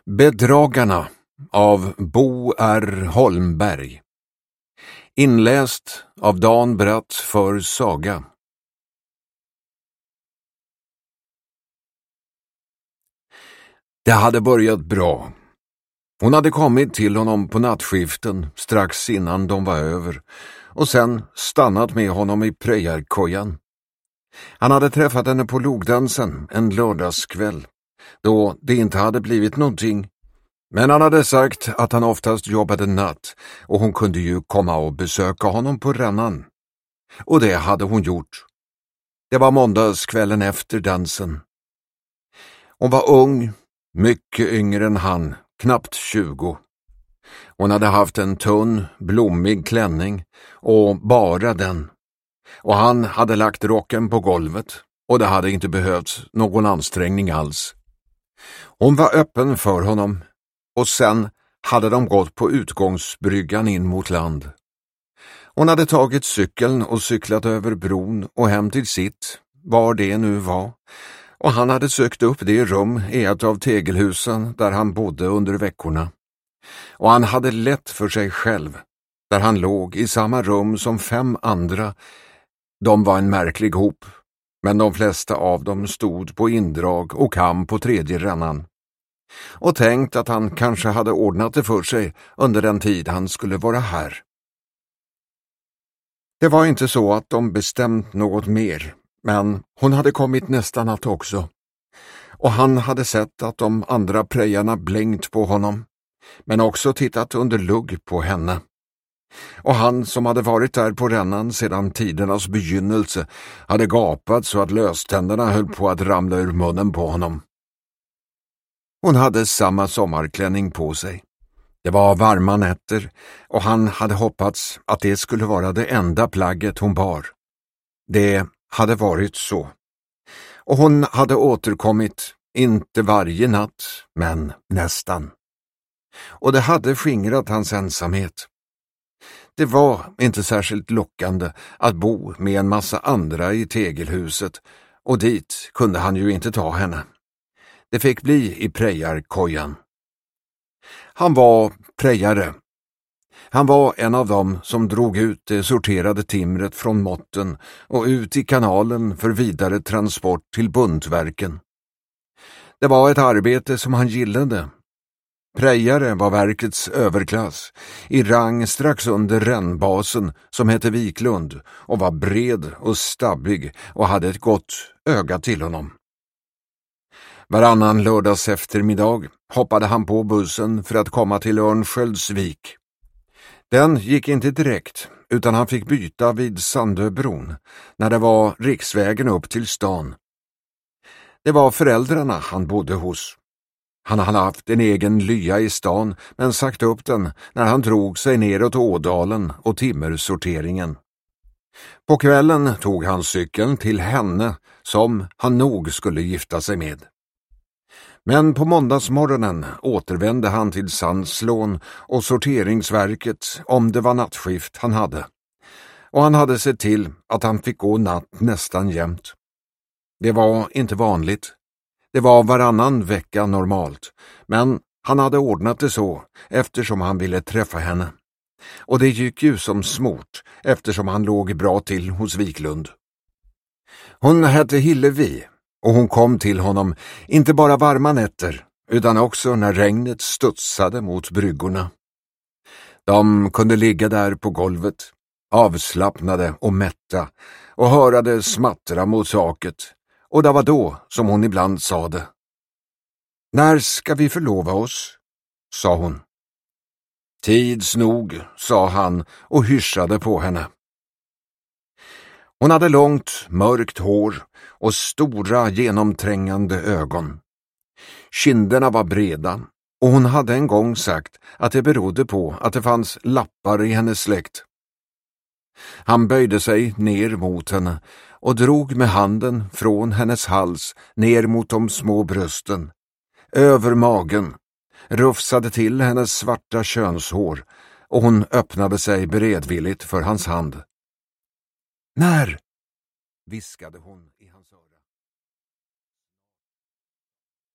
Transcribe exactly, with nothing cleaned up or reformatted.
Bedragarna av Bo R. Holmberg. Inläst av Dan Bratt för Saga. Det hade börjat bra. Hon hade kommit till honom på nattskiften strax innan de var över och sen stannat med honom i prejarkojan. Han hade träffat henne på logdansen en lördagskväll, då det inte hade blivit någonting. Men han hade sagt att han oftast jobbade natt och hon kunde ju komma och besöka honom på rännan. Och det hade hon gjort. Det var måndagskvällen efter dansen. Hon var ung, mycket yngre än han, knappt tjugo. Hon hade haft en tunn, blommig klänning och bara den. Och han hade lagt rocken på golvet och det hade inte behövts någon ansträngning alls. Hon var öppen för honom och sen hade de gått på utgångsbryggan in mot land. Hon hade tagit cykeln och cyklat över bron och hem till sitt, var det nu var. Och han hade sökt upp det rum i ett av tegelhusen där han bodde under veckorna. Och han hade lätt för sig själv, där han låg i samma rum som fem andra. De var en märklig hop, men de flesta av dem stod på indrag och kam på tredje rännan. Och tänkt att han kanske hade ordnat det för sig under den tid han skulle vara här. Det var inte så att de bestämt något mer, men hon hade kommit nästan att också. Och han hade sett att de andra prejarna blängt på honom, men också tittat under lugg på henne. Och han som hade varit där på rännan sedan tidernas begynnelse hade gapat så att löständerna höll på att ramla ur munnen på honom. Hon hade samma sommarklänning på sig. Det var varma nätter och han hade hoppats att det skulle vara det enda plagget hon bar. Det hade varit så. Och hon hade återkommit, inte varje natt, men nästan. Och det hade skingrat hans ensamhet. Det var inte särskilt lockande att bo med en massa andra i tegelhuset och dit kunde han ju inte ta henne. Det fick bli i prejarkojan. Han var prejare. Han var en av dem som drog ut det sorterade timret från måtten och ut i kanalen för vidare transport till buntverken. Det var ett arbete som han gillade. Prejare var verkets överklass, i rang strax under rännbasen som hette Wiklund och var bred och stabbig och hade ett gott öga till honom. Varannan lördags eftermiddag hoppade han på bussen för att komma till Örnsköldsvik. Den gick inte direkt utan han fick byta vid Sandöbron när det var riksvägen upp till stan. Det var föräldrarna han bodde hos. Han hade haft en egen lya i stan men sagt upp den när han drog sig neråt Ådalen och timmersorteringen. På kvällen tog han cykeln till henne som han nog skulle gifta sig med. Men på måndagsmorgonen återvände han till Sandslån och sorteringsverket om det var nattskift han hade. Och han hade sett till att han fick gå natt nästan jämt. Det var inte vanligt. Det var varannan vecka normalt, men han hade ordnat det så eftersom han ville träffa henne. Och det gick ju som smort eftersom han låg bra till hos Wiklund. Hon hette Hillevi och hon kom till honom inte bara varma nätter utan också när regnet studsade mot bryggorna. De kunde ligga där på golvet, avslappnade och mätta och höra det smattra mot taket. Och det var då som hon ibland sa det. När ska vi förlova oss? Sa hon. Tids nog, sa han och hyschade på henne. Hon hade långt, mörkt hår och stora, genomträngande ögon. Kinderna var breda och hon hade en gång sagt att det berodde på att det fanns lappar i hennes släkt. Han böjde sig ner mot henne och drog med handen från hennes hals ner mot de små brösten, över magen, rufsade till hennes svarta könshår och hon öppnade sig beredvilligt för hans hand. När? Viskade hon.